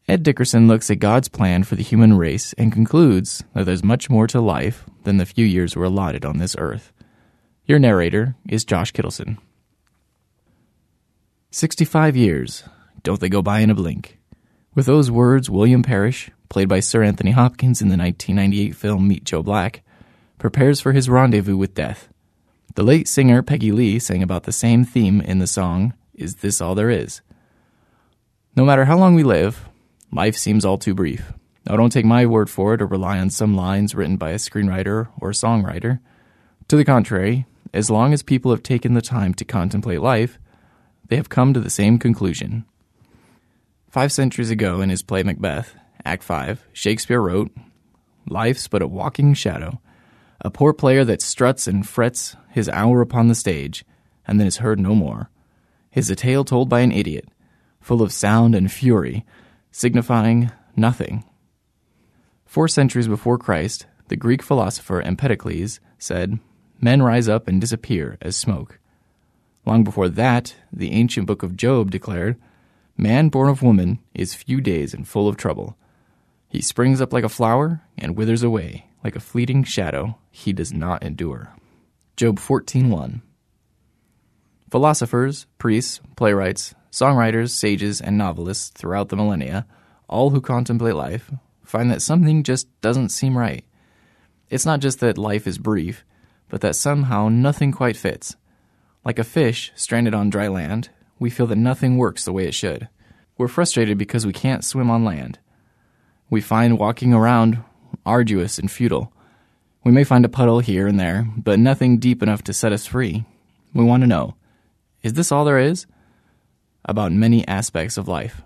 Ed Dickerson looks at God's plan for the human race and concludes that there's much more to life than the few years we're allotted on this earth. Your narrator is Josh Kittleson. 65 years. Don't they go by in a blink? With those words, William Parrish, played by Sir Anthony Hopkins in the 1998 film Meet Joe Black, prepares for his rendezvous with death. The late singer Peggy Lee sang about the same theme in the song, Is This All There Is? No matter how long we live, life seems all too brief. Now, don't take my word for it or rely on some lines written by a screenwriter or songwriter. To the contrary, as long as people have taken the time to contemplate life, they have come to the same conclusion. 5 centuries ago in his play Macbeth, Act 5, Shakespeare wrote, "Life's but a walking shadow, a poor player that struts and frets his hour upon the stage, and then is heard no more. 'Is a tale told by an idiot, full of sound and fury, signifying nothing." 4 centuries before Christ, the Greek philosopher Empedocles said, "Men rise up and disappear as smoke." Long before that, the ancient book of Job declared, "Man born of woman is few days and full of trouble. He springs up like a flower and withers away, like a fleeting shadow he does not endure." Job 14:1. Philosophers, priests, playwrights, songwriters, sages, and novelists throughout the millennia, all who contemplate life, find that something just doesn't seem right. It's not just that life is brief, but that somehow nothing quite fits. Like a fish stranded on dry land, we feel that nothing works the way it should. We're frustrated because we can't swim on land. We find walking around arduous and futile. We may find a puddle here and there, but nothing deep enough to set us free. We want to know, is this all there is? About many aspects of life.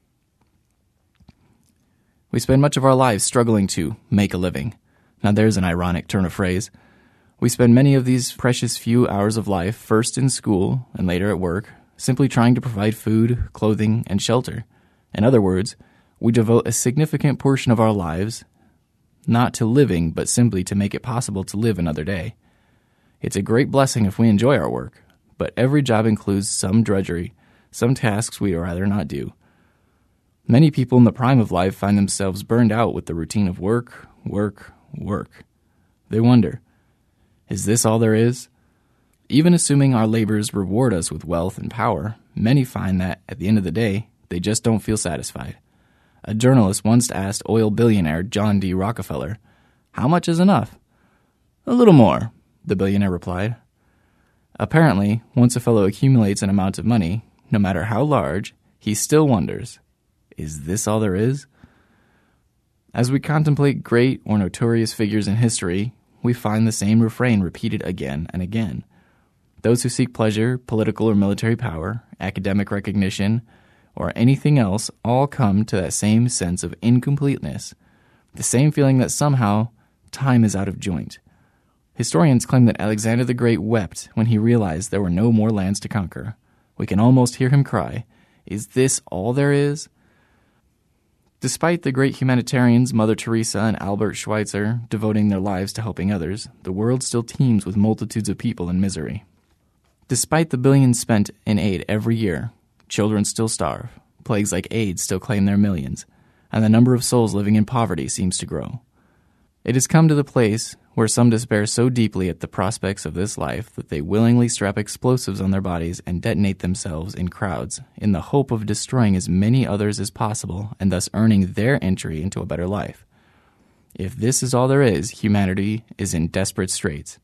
We spend much of our lives struggling to make a living. Now there's an ironic turn of phrase. We spend many of these precious few hours of life first in school and later at work, simply trying to provide food, clothing, and shelter. In other words, we devote a significant portion of our lives not to living, but simply to make it possible to live another day. It's a great blessing if we enjoy our work, but every job includes some drudgery, some tasks we'd rather not do. Many people in the prime of life find themselves burned out with the routine of work, work, work. They wonder, is this all there is? Even assuming our labors reward us with wealth and power, many find that, at the end of the day, they just don't feel satisfied. A journalist once asked oil billionaire John D. Rockefeller, "How much is enough?" "A little more," the billionaire replied. Apparently, once a fellow accumulates an amount of money, no matter how large, he still wonders, is this all there is? As we contemplate great or notorious figures in history, we find the same refrain repeated again and again. Those who seek pleasure, political or military power, academic recognition, or anything else all come to that same sense of incompleteness, the same feeling that somehow time is out of joint. Historians claim that Alexander the Great wept when he realized there were no more lands to conquer. We can almost hear him cry, "Is this all there is?" Despite the great humanitarians Mother Teresa and Albert Schweitzer devoting their lives to helping others, the world still teems with multitudes of people in misery. Despite the billions spent in aid every year, children still starve, plagues like AIDS still claim their millions, and the number of souls living in poverty seems to grow. It has come to the place where some despair so deeply at the prospects of this life that they willingly strap explosives on their bodies and detonate themselves in crowds in the hope of destroying as many others as possible and thus earning their entry into a better life. If this is all there is, humanity is in desperate straits.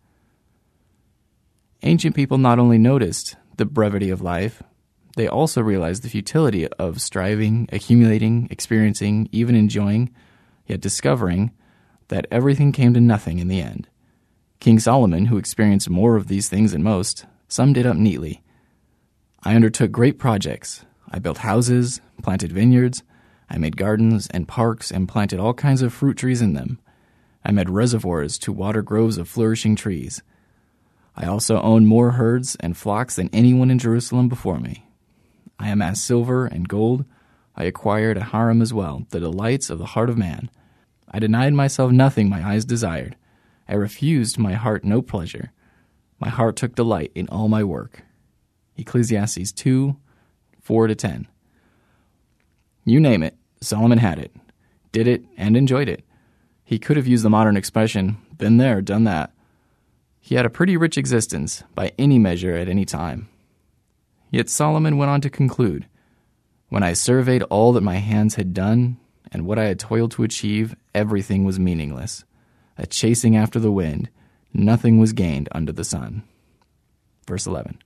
Ancient people not only noticed the brevity of life, they also realized the futility of striving, accumulating, experiencing, even enjoying, yet discovering that everything came to nothing in the end. King Solomon, who experienced more of these things than most, summed it up neatly. "I undertook great projects. I built houses, planted vineyards, I made gardens and parks and planted all kinds of fruit trees in them. I made reservoirs to water groves of flourishing trees. I also owned more herds and flocks than anyone in Jerusalem before me. I amassed silver and gold. I acquired a harem as well, the delights of the heart of man. I denied myself nothing my eyes desired. I refused my heart no pleasure. My heart took delight in all my work." Ecclesiastes 2:4-10. You name it, Solomon had it, did it, and enjoyed it. He could have used the modern expression, been there, done that. He had a pretty rich existence by any measure at any time. Yet Solomon went on to conclude, when I surveyed all that my hands had done and what I had toiled to achieve, everything was meaningless. A chasing after the wind, nothing was gained under the sun. Verse 11.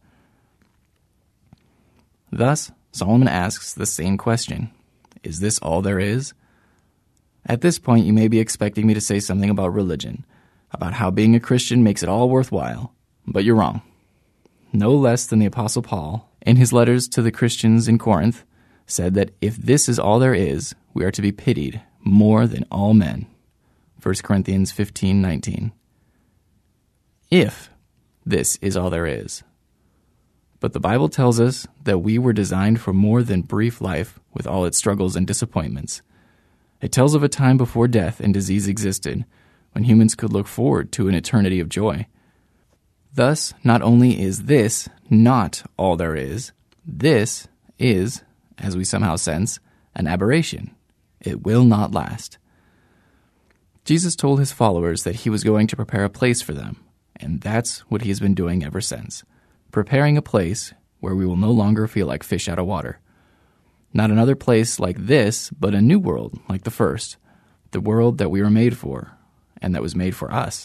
Thus, Solomon asks the same question. Is this all there is? At this point, you may be expecting me to say something about religion, about how being a Christian makes it all worthwhile, but you're wrong. No less than the Apostle Paul, in his letters to the Christians in Corinth, said that if this is all there is, we are to be pitied more than all men. 1 Corinthians 15:19. If this is all there is. But the Bible tells us that we were designed for more than brief life with all its struggles and disappointments. It tells of a time before death and disease existed, when humans could look forward to an eternity of joy. Thus, not only is this not all there is, this is, as we somehow sense, an aberration. It will not last. Jesus told his followers that he was going to prepare a place for them, and that's what he has been doing ever since. Preparing a place where we will no longer feel like fish out of water. Not another place like this, but a new world like the first, the world that we were made for, and that was made for us.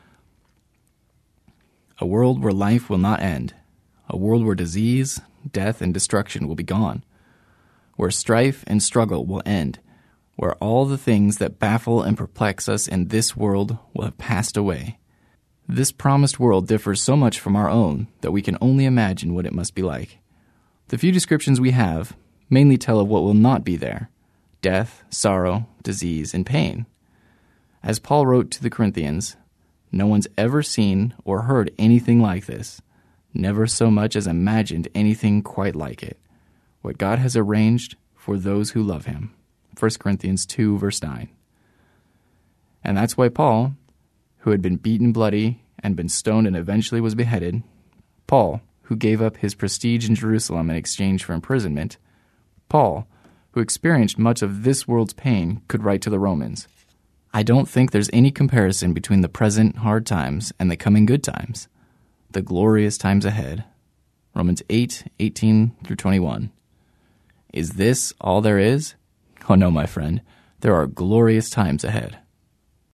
A world where life will not end, a world where disease, death, and destruction will be gone, where strife and struggle will end, where all the things that baffle and perplex us in this world will have passed away. This promised world differs so much from our own that we can only imagine what it must be like. The few descriptions we have mainly tell of what will not be there: death, sorrow, disease, and pain. As Paul wrote to the Corinthians, no one's ever seen or heard anything like this, never so much as imagined anything quite like it. What God has arranged for those who love him. 1 Corinthians 2, verse 9. And that's why Paul, who had been beaten bloody and been stoned and eventually was beheaded, Paul, who gave up his prestige in Jerusalem in exchange for imprisonment, Paul, who experienced much of this world's pain, could write to the Romans, I don't think there's any comparison between the present hard times and the coming good times, the glorious times ahead. Romans 8:18-21. Is this all there is? Oh no, my friend, there are glorious times ahead.